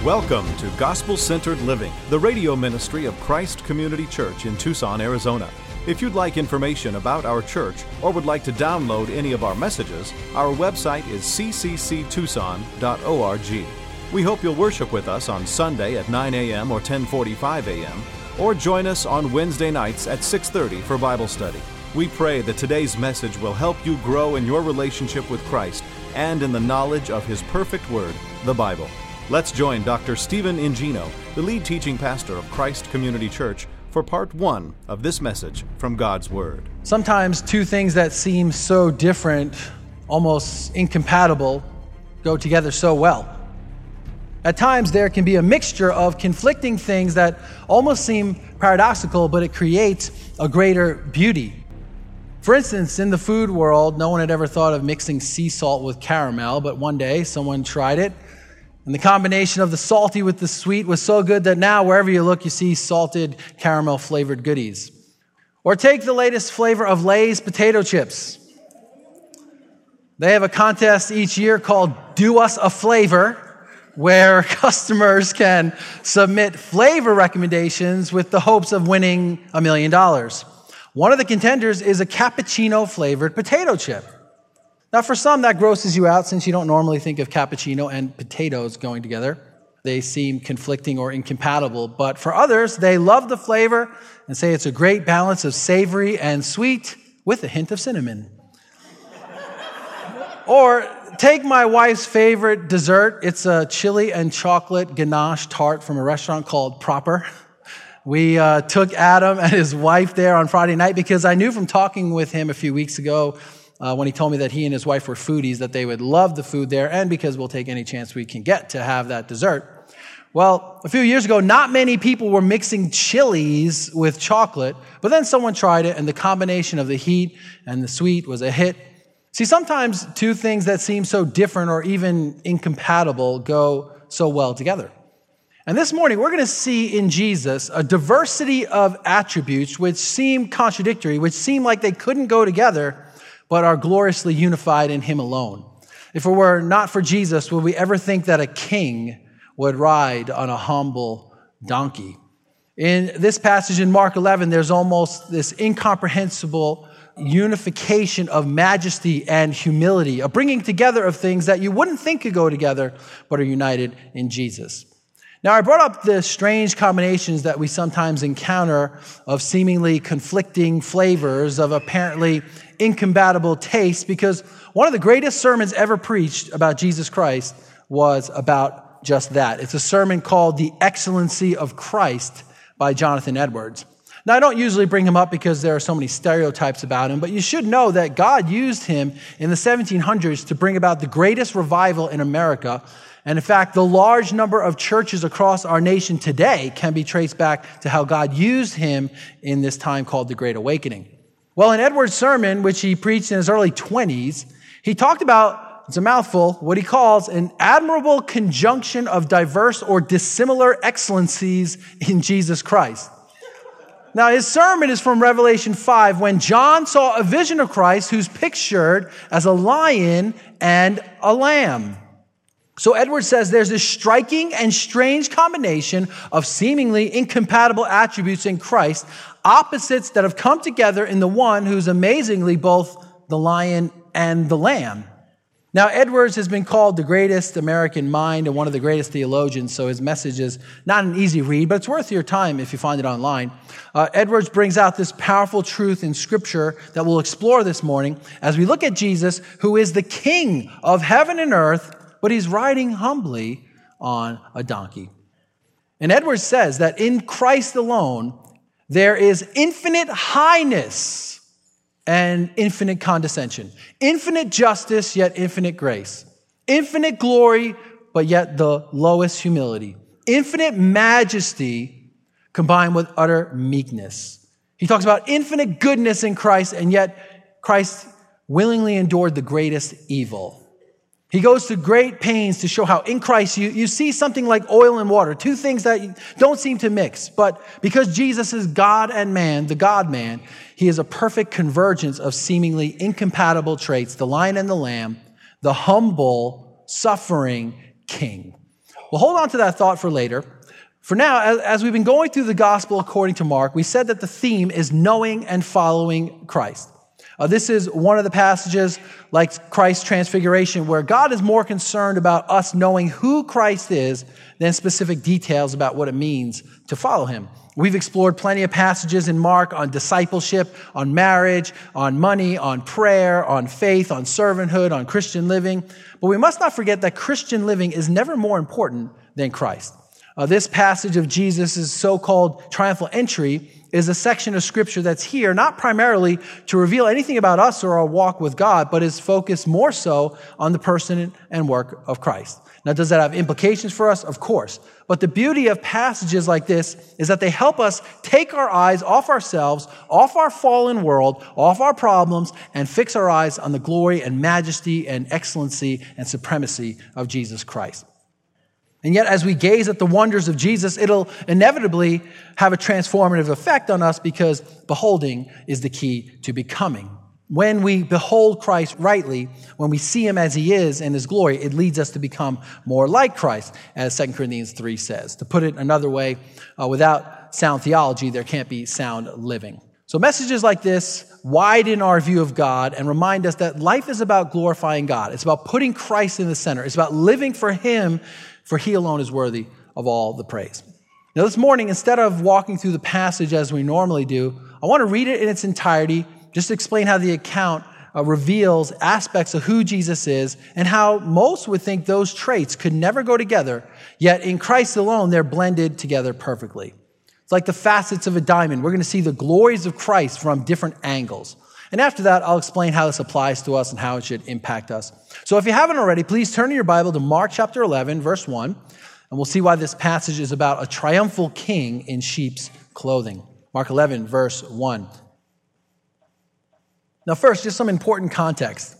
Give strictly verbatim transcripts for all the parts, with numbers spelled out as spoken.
Welcome to Gospel-Centered Living, the radio ministry of Christ Community Church in Tucson, Arizona. If you'd like information about our church or would like to download any of our messages, our website is c c c tucson dot org. We hope you'll worship with us on Sunday at nine a.m. or ten forty-five a.m. or join us on Wednesday nights at six thirty for Bible study. We pray that today's message will help you grow in your relationship with Christ and in the knowledge of His perfect Word, the Bible. Let's join Doctor Stephen Ingino, the lead teaching pastor of Christ Community Church, for part one of this message from God's Word. Sometimes two things that seem so different, almost incompatible, go together so well. At times there can be a mixture of conflicting things that almost seem paradoxical, but it creates a greater beauty. For instance, in the food world, no one had ever thought of mixing sea salt with caramel, but one day someone tried it. And the combination of the salty with the sweet was so good that now wherever you look, you see salted caramel flavored goodies. Or take the latest flavor of Lay's potato chips. They have a contest each year called Do Us a Flavor, where customers can submit flavor recommendations with the hopes of winning a million dollars. One of the contenders is a cappuccino flavored potato chip. Now, for some, that grosses you out since you don't normally think of cappuccino and potatoes going together. They seem conflicting or incompatible. But for others, they love the flavor and say it's a great balance of savory and sweet with a hint of cinnamon. Or take my wife's favorite dessert. It's a chili and chocolate ganache tart from a restaurant called Proper. We uh, took Adam and his wife there on Friday night because I knew from talking with him a few weeks ago Uh, when he told me that he and his wife were foodies, that they would love the food there, and because we'll take any chance we can get to have that dessert. Well, a few years ago, not many people were mixing chilies with chocolate, but then someone tried it, and the combination of the heat and the sweet was a hit. See, sometimes two things that seem so different or even incompatible go so well together. And this morning, we're going to see in Jesus a diversity of attributes which seem contradictory, which seem like they couldn't go together, but are gloriously unified in Him alone. If it were not for Jesus, would we ever think that a king would ride on a humble donkey? In this passage in Mark eleven, there's almost this incomprehensible unification of majesty and humility, a bringing together of things that you wouldn't think could go together, but are united in Jesus. Now, I brought up the strange combinations that we sometimes encounter of seemingly conflicting flavors, of apparently incompatible tastes, because one of the greatest sermons ever preached about Jesus Christ was about just that. It's a sermon called The Excellency of Christ by Jonathan Edwards. Now, I don't usually bring him up because there are so many stereotypes about him, but you should know that God used him in the seventeen hundreds to bring about the greatest revival in America. And in fact, the large number of churches across our nation today can be traced back to how God used him in this time called the Great Awakening. Well, in Edwards' sermon, which he preached in his early twenties, he talked about, it's a mouthful, what he calls an admirable conjunction of diverse or dissimilar excellencies in Jesus Christ. Now, his sermon is from Revelation five, when John saw a vision of Christ who's pictured as a lion and a lamb. So Edwards says there's this striking and strange combination of seemingly incompatible attributes in Christ, opposites that have come together in the one who's amazingly both the lion and the lamb. Now, Edwards has been called the greatest American mind and one of the greatest theologians, so his message is not an easy read, but it's worth your time if you find it online. Uh, Edwards brings out this powerful truth in Scripture that we'll explore this morning as we look at Jesus, who is the King of heaven and earth, but he's riding humbly on a donkey. And Edwards says that in Christ alone, there is infinite highness and infinite condescension. Infinite justice, yet infinite grace. Infinite glory, but yet the lowest humility. Infinite majesty combined with utter meekness. He talks about infinite goodness in Christ, and yet Christ willingly endured the greatest evil. He goes to great pains to show how in Christ you, you see something like oil and water, two things that don't seem to mix. But because Jesus is God and man, the God-man, he is a perfect convergence of seemingly incompatible traits, the lion and the lamb, the humble, suffering king. Well, hold on to that thought for later. For now, as, as we've been going through the gospel according to Mark, we said that the theme is knowing and following Christ. Uh, this is one of the passages, like Christ's transfiguration, where God is more concerned about us knowing who Christ is than specific details about what it means to follow him. We've explored plenty of passages in Mark on discipleship, on marriage, on money, on prayer, on faith, on servanthood, on Christian living. But we must not forget that Christian living is never more important than Christ. Uh, this passage of Jesus' so-called triumphal entry is a section of Scripture that's here not primarily to reveal anything about us or our walk with God, but is focused more so on the person and work of Christ. Now, does that have implications for us? Of course. But the beauty of passages like this is that they help us take our eyes off ourselves, off our fallen world, off our problems, and fix our eyes on the glory and majesty and excellency and supremacy of Jesus Christ. And yet, as we gaze at the wonders of Jesus, it'll inevitably have a transformative effect on us because beholding is the key to becoming. When we behold Christ rightly, when we see him as he is in his glory, it leads us to become more like Christ, as Second Corinthians three says. To put it another way, uh, without sound theology, there can't be sound living. So messages like this widen our view of God and remind us that life is about glorifying God. It's about putting Christ in the center. It's about living for him, for he alone is worthy of all the praise. Now this morning, instead of walking through the passage as we normally do, I want to read it in its entirety, just to explain how the account uh, reveals aspects of who Jesus is and how most would think those traits could never go together, yet in Christ alone, they're blended together perfectly. It's like the facets of a diamond. We're going to see the glories of Christ from different angles. And after that, I'll explain how this applies to us and how it should impact us. So if you haven't already, please turn to your Bible to Mark chapter eleven, verse one, and we'll see why this passage is about a triumphal king in sheep's clothing. Mark eleven, verse one. Now first, just some important context.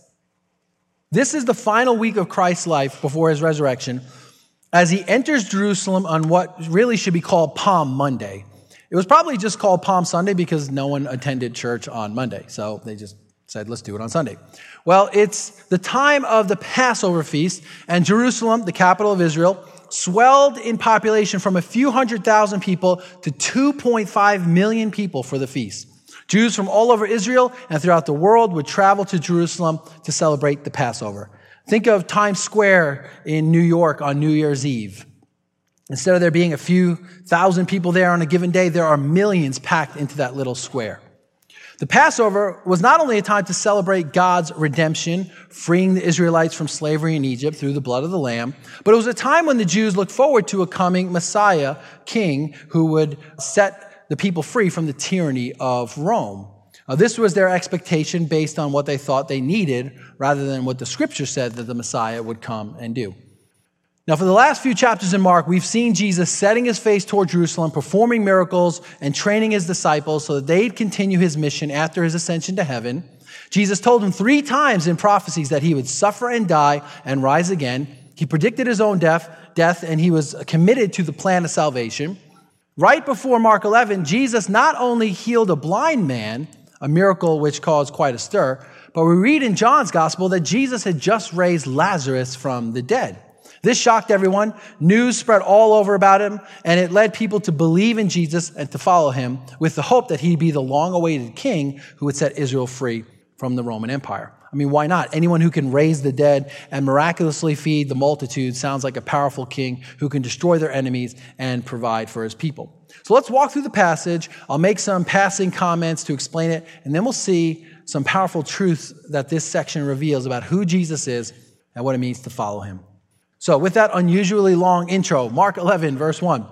This is the final week of Christ's life before his resurrection, as he enters Jerusalem on what really should be called Palm Monday. It was probably just called Palm Sunday because no one attended church on Monday, so they just said, let's do it on Sunday. Well, it's the time of the Passover feast, and Jerusalem, the capital of Israel, swelled in population from a few hundred thousand people to two point five million people for the feast. Jews from all over Israel and throughout the world would travel to Jerusalem to celebrate the Passover. Think of Times Square in New York on New Year's Eve. Instead of there being a few thousand people there on a given day, there are millions packed into that little square. The Passover was not only a time to celebrate God's redemption, freeing the Israelites from slavery in Egypt through the blood of the Lamb, but it was a time when the Jews looked forward to a coming Messiah, king, who would set the people free from the tyranny of Rome. Uh, this was their expectation based on what they thought they needed, rather than what the Scripture said that the Messiah would come and do. Now, for the last few chapters in Mark, we've seen Jesus setting his face toward Jerusalem, performing miracles, and training his disciples so that they'd continue his mission after his ascension to heaven. Jesus told them three times in prophecies that he would suffer and die and rise again. He predicted his own death, death, and he was committed to the plan of salvation. Right before Mark eleven, Jesus not only healed a blind man, a miracle which caused quite a stir, but we read in John's gospel that Jesus had just raised Lazarus from the dead. This shocked everyone. News spread all over about him, and it led people to believe in Jesus and to follow him with the hope that he'd be the long-awaited king who would set Israel free from the Roman Empire. I mean, why not? Anyone who can raise the dead and miraculously feed the multitude sounds like a powerful king who can destroy their enemies and provide for his people. So let's walk through the passage. I'll make some passing comments to explain it, and then we'll see some powerful truths that this section reveals about who Jesus is and what it means to follow him. So with that unusually long intro, Mark eleven, verse one.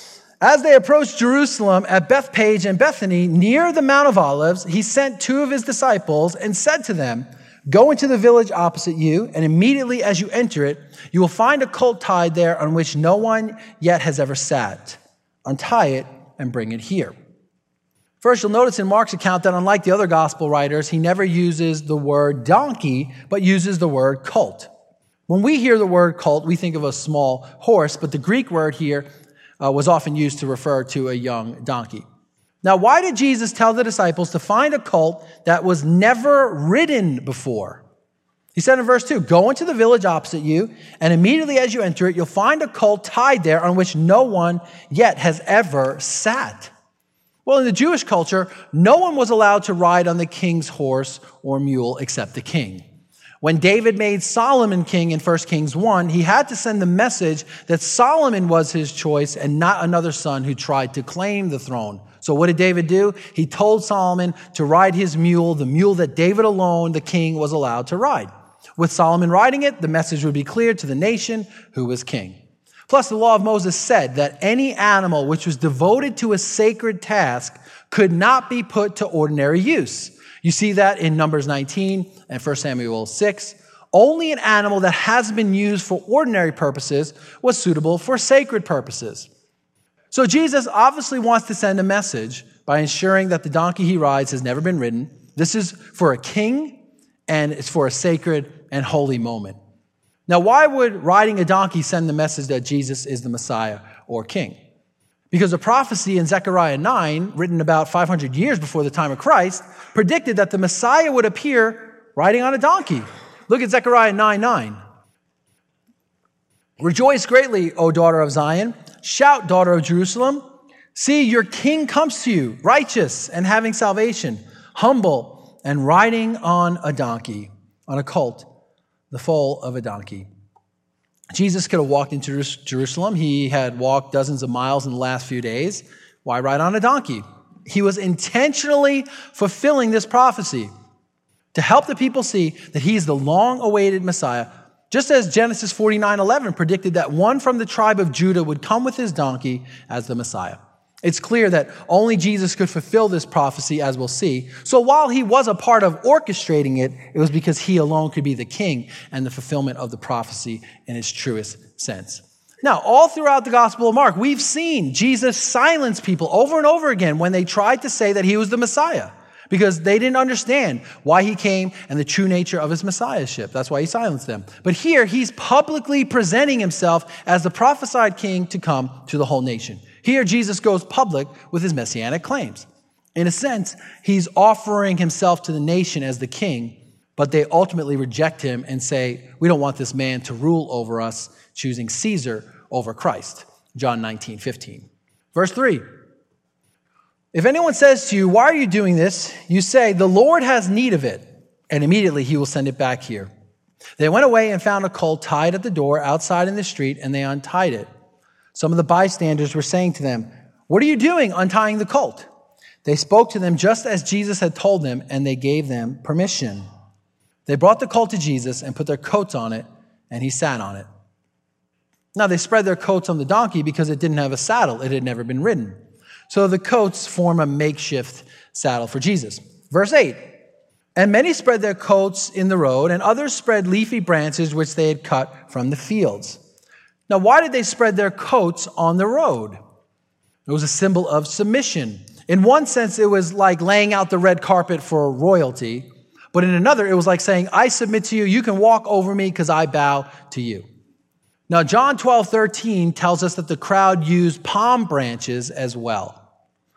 As they approached Jerusalem at Bethpage and Bethany, near the Mount of Olives, he sent two of his disciples and said to them, "Go into the village opposite you, and immediately as you enter it, you will find a colt tied there on which no one yet has ever sat. Untie it and bring it here." First, you'll notice in Mark's account that unlike the other gospel writers, he never uses the word donkey, but uses the word colt. When we hear the word colt, we think of a small horse, but the Greek word here uh, was often used to refer to a young donkey. Now, why did Jesus tell the disciples to find a colt that was never ridden before? He said in verse two, go into the village opposite you, and immediately as you enter it, you'll find a colt tied there on which no one yet has ever sat. Well, in the Jewish culture, no one was allowed to ride on the king's horse or mule except the king. When David made Solomon king in First Kings one, he had to send the message that Solomon was his choice and not another son who tried to claim the throne. So what did David do? He told Solomon to ride his mule, the mule that David alone, the king, was allowed to ride. With Solomon riding it, the message would be clear to the nation who was king. Plus, the law of Moses said that any animal which was devoted to a sacred task could not be put to ordinary use. You see that in Numbers nineteen and First Samuel six. Only an animal that has been used for ordinary purposes was suitable for sacred purposes. So Jesus obviously wants to send a message by ensuring that the donkey he rides has never been ridden. This is for a king, and it's for a sacred and holy moment. Now, why would riding a donkey send the message that Jesus is the Messiah or king? Because a prophecy in Zechariah nine, written about five hundred years before the time of Christ, predicted that the Messiah would appear riding on a donkey. Look at Zechariah nine nine. Rejoice greatly, O daughter of Zion. Shout, daughter of Jerusalem. See, your king comes to you, righteous and having salvation, humble and riding on a donkey, on a colt, the foal of a donkey. Jesus could have walked into Jerusalem. He had walked dozens of miles in the last few days. Why ride on a donkey? He was intentionally fulfilling this prophecy to help the people see that he is the long-awaited Messiah, just as Genesis forty-nine eleven predicted that one from the tribe of Judah would come with his donkey as the Messiah. It's clear that only Jesus could fulfill this prophecy, as we'll see. So while he was a part of orchestrating it, it was because he alone could be the king and the fulfillment of the prophecy in its truest sense. Now, all throughout the Gospel of Mark, we've seen Jesus silence people over and over again when they tried to say that he was the Messiah, because they didn't understand why he came and the true nature of his messiahship. That's why he silenced them. But here, he's publicly presenting himself as the prophesied king to come to the whole nation. Here, Jesus goes public with his messianic claims. In a sense, he's offering himself to the nation as the king, but they ultimately reject him and say, we don't want this man to rule over us, choosing Caesar over Christ. John nineteen fifteen. Verse three. If anyone says to you, why are you doing this? You say, the Lord has need of it, and immediately he will send it back here. They went away and found a colt tied at the door outside in the street, and they untied it. Some of the bystanders were saying to them, what are you doing untying the colt? They spoke to them just as Jesus had told them, and they gave them permission. They brought the colt to Jesus and put their coats on it, and he sat on it. Now they spread their coats on the donkey because it didn't have a saddle. It had never been ridden. So the coats form a makeshift saddle for Jesus. Verse eight. And many spread their coats in the road, and others spread leafy branches which they had cut from the fields. Now, why did they spread their coats on the road? It was a symbol of submission. In one sense, it was like laying out the red carpet for royalty. But in another, it was like saying, I submit to you. You can walk over me because I bow to you. Now, John twelve thirteen tells us that the crowd used palm branches as well.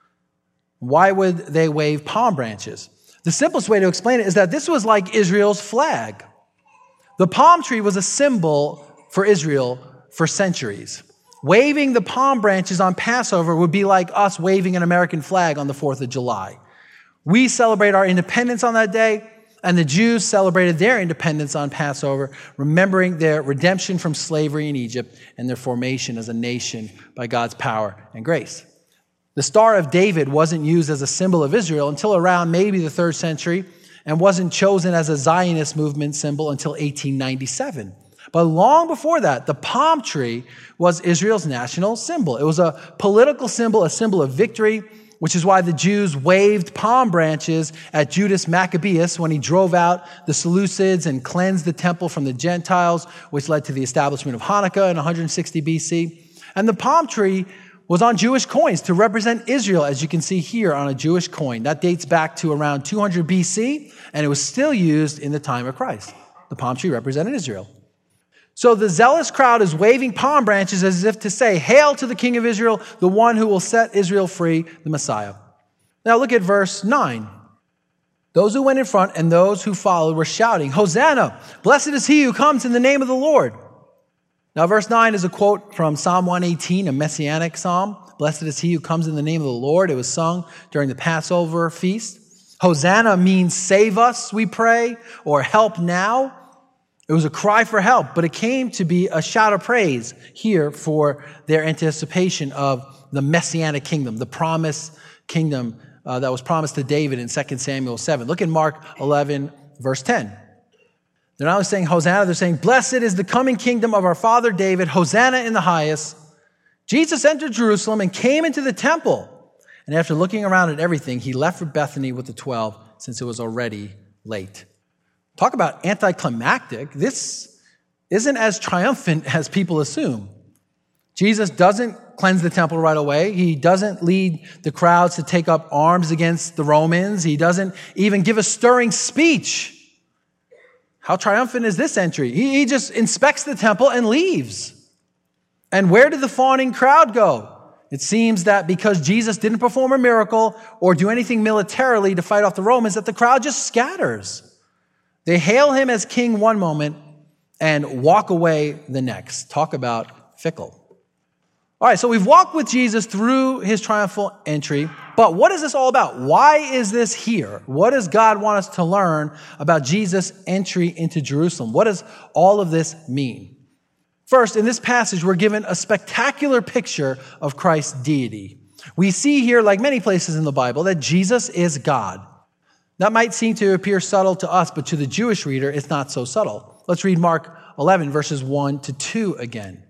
Why would they wave palm branches? The simplest way to explain it is that this was like Israel's flag. The palm tree was a symbol for Israel for centuries. Waving the palm branches on Passover would be like us waving an American flag on the fourth of July. We celebrate our independence on that day, and the Jews celebrated their independence on Passover, remembering their redemption from slavery in Egypt and their formation as a nation by God's power and grace. The Star of David wasn't used as a symbol of Israel until around maybe the third century, and wasn't chosen as a Zionist movement symbol until eighteen ninety-seven. But long before that, the palm tree was Israel's national symbol. It was a political symbol, a symbol of victory, which is why the Jews waved palm branches at Judas Maccabeus when he drove out the Seleucids and cleansed the temple from the Gentiles, which led to the establishment of Hanukkah in one hundred sixty B C. And the palm tree was on Jewish coins to represent Israel, as you can see here on a Jewish coin. That dates back to around two hundred B C, and it was still used in the time of Christ. The palm tree represented Israel. So the zealous crowd is waving palm branches as if to say, hail to the King of Israel, the one who will set Israel free, the Messiah. Now look at verse nine. Those who went in front and those who followed were shouting, "Hosanna! Blessed is he who comes in the name of the Lord." Now, verse nine is a quote from Psalm one eighteen, a messianic psalm. Blessed is he who comes in the name of the Lord. It was sung during the Passover feast. Hosanna means save us, we pray, or help now. It was a cry for help, but it came to be a shout of praise here for their anticipation of the messianic kingdom, the promised kingdom uh, that was promised to David in Second Samuel seven. Look in Mark eleven, verse ten. They're not only saying Hosanna, they're saying, blessed is the coming kingdom of our father David, Hosanna in the highest. Jesus entered Jerusalem and came into the temple. And after looking around at everything, he left for Bethany with the twelve, since it was already late. Talk about anticlimactic. This isn't as triumphant as people assume. Jesus doesn't cleanse the temple right away. He doesn't lead the crowds to take up arms against the Romans. He doesn't even give a stirring speech. How triumphant is this entry? He, he just inspects the temple and leaves. And where did the fawning crowd go? It seems that because Jesus didn't perform a miracle or do anything militarily to fight off the Romans, that the crowd just scatters. They hail him as king one moment and walk away the next. Talk about fickle. All right, so we've walked with Jesus through his triumphal entry, but what is this all about? Why is this here? What does God want us to learn about Jesus' entry into Jerusalem? What does all of this mean? First, in this passage, we're given a spectacular picture of Christ's deity. We see here, like many places in the Bible, that Jesus is God. That might seem to appear subtle to us, but to the Jewish reader, it's not so subtle. Let's read Mark eleven, verses one to two again.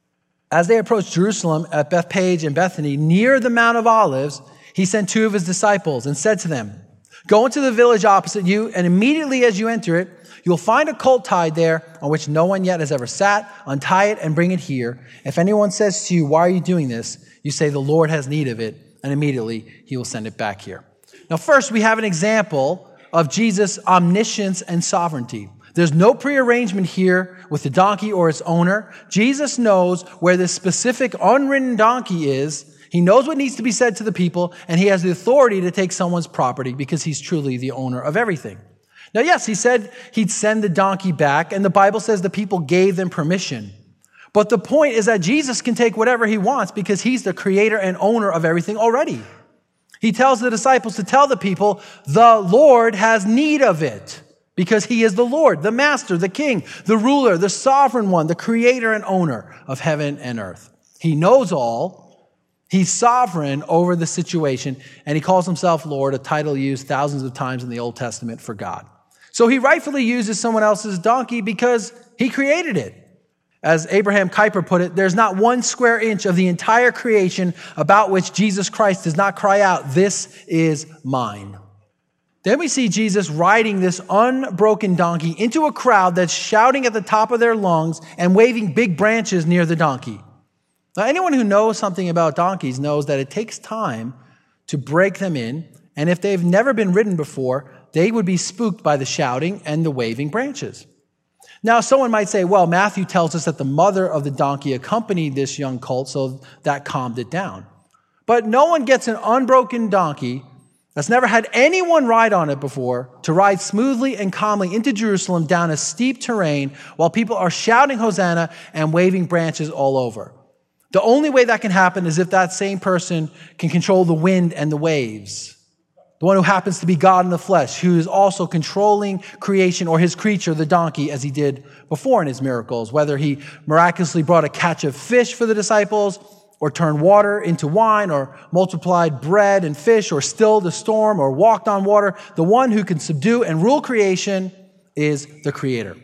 As they approached Jerusalem at Bethpage and Bethany, near the Mount of Olives, he sent two of his disciples and said to them, "Go into the village opposite you, and immediately as you enter it, you'll find a colt tied there on which no one yet has ever sat. Untie it and bring it here. If anyone says to you, 'Why are you doing this?' you say, 'The Lord has need of it,' and immediately he will send it back here." Now, first, we have an example of Jesus' omniscience and sovereignty. There's no prearrangement here with the donkey or its owner. Jesus knows where this specific unridden donkey is. He knows what needs to be said to the people, and he has the authority to take someone's property because he's truly the owner of everything. Now, yes, he said he'd send the donkey back, and the Bible says the people gave them permission. But the point is that Jesus can take whatever he wants because he's the creator and owner of everything already. He tells the disciples to tell the people, the Lord has need of it, because he is the Lord, the master, the king, the ruler, the sovereign one, the creator and owner of heaven and earth. He knows all. He's sovereign over the situation, and he calls himself Lord, a title used thousands of times in the Old Testament for God. So he rightfully uses someone else's donkey because he created it. As Abraham Kuyper put it, there's not one square inch of the entire creation about which Jesus Christ does not cry out, "This is mine." Then we see Jesus riding this unbroken donkey into a crowd that's shouting at the top of their lungs and waving big branches near the donkey. Now, anyone who knows something about donkeys knows that it takes time to break them in, and if they've never been ridden before, they would be spooked by the shouting and the waving branches. Now, someone might say, well, Matthew tells us that the mother of the donkey accompanied this young colt, so that calmed it down. But no one gets an unbroken donkey that's never had anyone ride on it before to ride smoothly and calmly into Jerusalem down a steep terrain while people are shouting Hosanna and waving branches all over. The only way that can happen is if that same person can control the wind and the waves. The one who happens to be God in the flesh, who is also controlling creation or his creature, the donkey, as he did before in his miracles, whether he miraculously brought a catch of fish for the disciples, or turned water into wine, or multiplied bread and fish, or stilled a storm, or walked on water. The one who can subdue and rule creation is the Creator.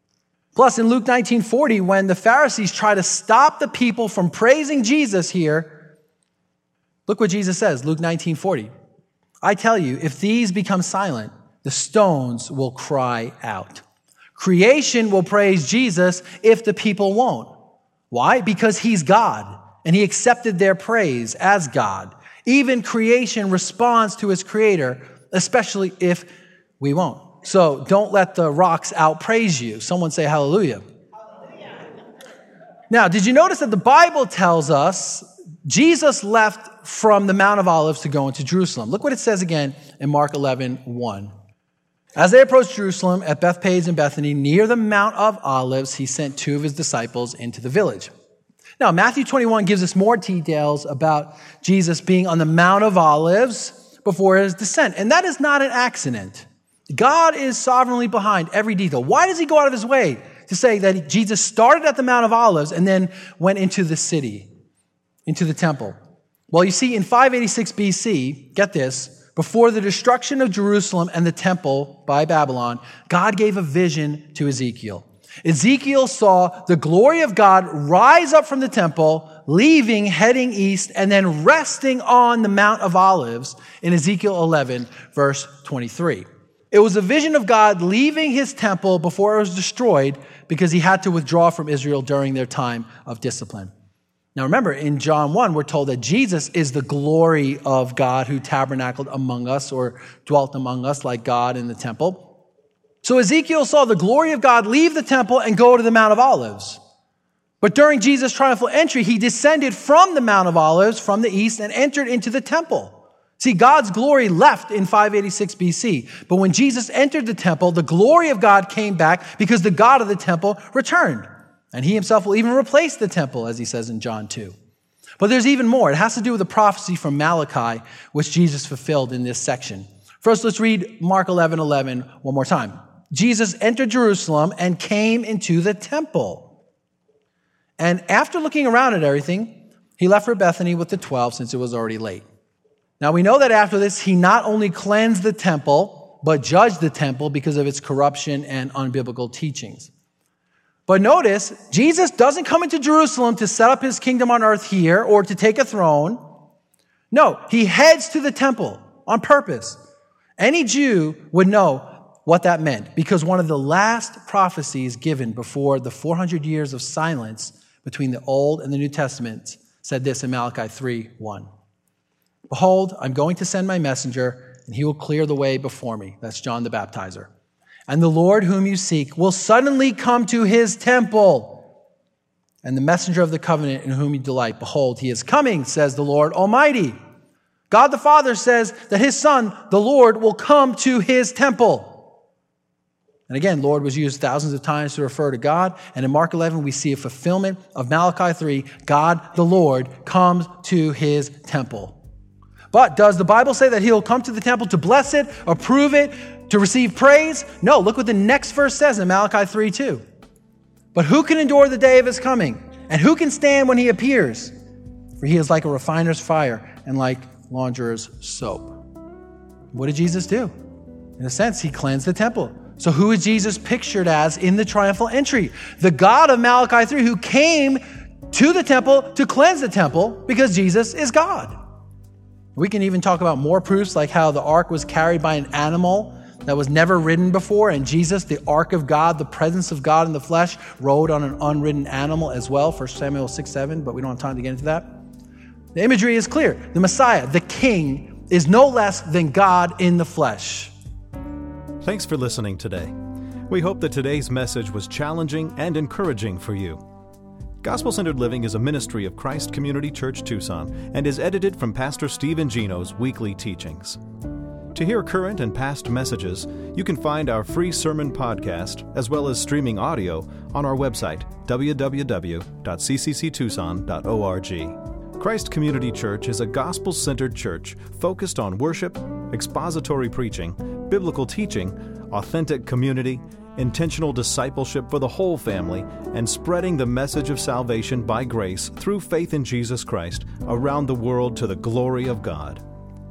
Plus, in Luke nineteen forty, when the Pharisees try to stop the people from praising Jesus here, look what Jesus says, Luke nineteen forty. "I tell you, if these become silent, the stones will cry out." Creation will praise Jesus if the people won't. Why? Because he's God, and he accepted their praise as God. Even creation responds to its creator, especially if we won't. So don't let the rocks outpraise you. Someone say hallelujah. Hallelujah. Now, did you notice that the Bible tells us Jesus left from the Mount of Olives to go into Jerusalem? Look what it says again in Mark eleven one. As they approached Jerusalem at Bethphage and Bethany, near the Mount of Olives, he sent two of his disciples into the village. Now, Matthew twenty-one gives us more details about Jesus being on the Mount of Olives before his descent. And that is not an accident. God is sovereignly behind every detail. Why does he go out of his way to say that Jesus started at the Mount of Olives and then went into the city, into the temple? Well, you see, in five eighty-six B C, get this, before the destruction of Jerusalem and the temple by Babylon, God gave a vision to Ezekiel. Ezekiel saw the glory of God rise up from the temple, leaving, heading east, and then resting on the Mount of Olives in Ezekiel eleven, verse twenty-three. It was a vision of God leaving his temple before it was destroyed because he had to withdraw from Israel during their time of discipline. Now remember, in John one, we're told that Jesus is the glory of God who tabernacled among us or dwelt among us like God in the temple. So Ezekiel saw the glory of God leave the temple and go to the Mount of Olives. But during Jesus' triumphal entry, he descended from the Mount of Olives from the east and entered into the temple. See, God's glory left in five eighty-six B C. But when Jesus entered the temple, the glory of God came back because the God of the temple returned. And he himself will even replace the temple, as he says in John two. But there's even more. It has to do with the prophecy from Malachi, which Jesus fulfilled in this section. First, let's read Mark eleven eleven one more time. Jesus entered Jerusalem and came into the temple. And after looking around at everything, he left for Bethany with the twelve since it was already late. Now we know that after this, he not only cleansed the temple, but judged the temple because of its corruption and unbiblical teachings. But notice, Jesus doesn't come into Jerusalem to set up his kingdom on earth here or to take a throne. No, he heads to the temple on purpose. Any Jew would know what that meant because one of the last prophecies given before the four hundred years of silence between the Old and the New Testaments said this in Malachi three one. Behold, I'm going to send my messenger, and he will clear the way before me. That's John the Baptizer. And the Lord whom you seek will suddenly come to his temple. And the messenger of the covenant in whom you delight, behold, he is coming, says the Lord Almighty. God the Father says that his Son, the Lord, will come to his temple. And again, Lord was used thousands of times to refer to God. And in Mark eleven, we see a fulfillment of Malachi three. God, the Lord, comes to his temple. But does the Bible say that he'll come to the temple to bless it, approve it, to receive praise? No, look what the next verse says in Malachi three two. But who can endure the day of his coming? And who can stand when he appears? For he is like a refiner's fire and like launderer's soap. What did Jesus do? In a sense, he cleansed the temple. So who is Jesus pictured as in the triumphal entry? The God of Malachi three who came to the temple to cleanse the temple because Jesus is God. We can even talk about more proofs like how the ark was carried by an animal that was never ridden before, and Jesus, the ark of God, the presence of God in the flesh, rode on an unridden animal as well, First Samuel six seven, but we don't have time to get into that. The imagery is clear. The Messiah, the King, is no less than God in the flesh. Thanks for listening today. We hope that today's message was challenging and encouraging for you. Gospel-Centered Living is a ministry of Christ Community Church Tucson and is edited from Pastor Steve and Gino's weekly teachings. To hear current and past messages, you can find our free sermon podcast as well as streaming audio on our website, w w w dot c c c tucson dot org. Christ Community Church is a gospel-centered church focused on worship, expository preaching, biblical teaching, authentic community, intentional discipleship for the whole family, and spreading the message of salvation by grace through faith in Jesus Christ around the world to the glory of God.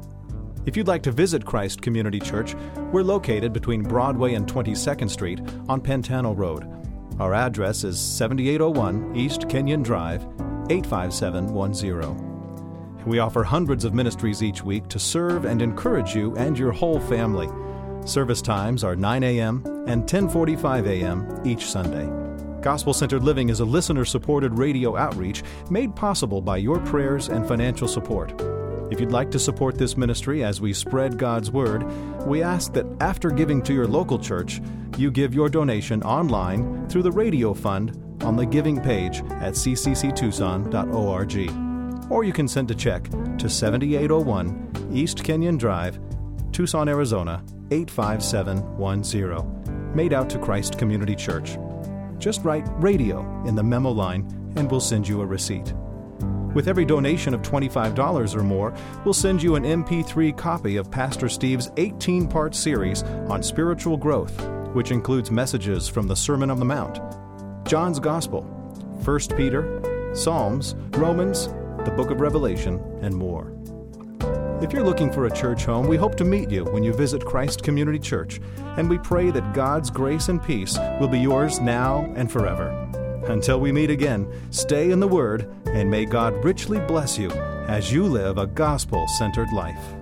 If you'd like to visit Christ Community Church, we're located between Broadway and twenty-second Street on Pantano Road. Our address is seventy-eight oh one East Kenyon Drive, eight five seven one zero. We offer hundreds of ministries each week to serve and encourage you and your whole family. Service times are nine a.m. and ten forty-five a.m. each Sunday. Gospel-Centered Living is a listener-supported radio outreach made possible by your prayers and financial support. If you'd like to support this ministry as we spread God's Word, we ask that after giving to your local church, you give your donation online through the radio fund on the giving page at c c c tucson dot org. Or you can send a check to seventy-eight oh one East Kenyon Drive, Tucson, Arizona, eight five seven one zero. Made out to Christ Community Church. Just write radio in the memo line and we'll send you a receipt. With every donation of twenty-five dollars or more, we'll send you an M P three copy of Pastor Steve's eighteen-part series on spiritual growth, which includes messages from the Sermon on the Mount, John's Gospel, First Peter, Psalms, Romans, the Book of Revelation, and more. If you're looking for a church home, we hope to meet you when you visit Christ Community Church, and we pray that God's grace and peace will be yours now and forever. Until we meet again, stay in the Word, and may God richly bless you as you live a gospel-centered life.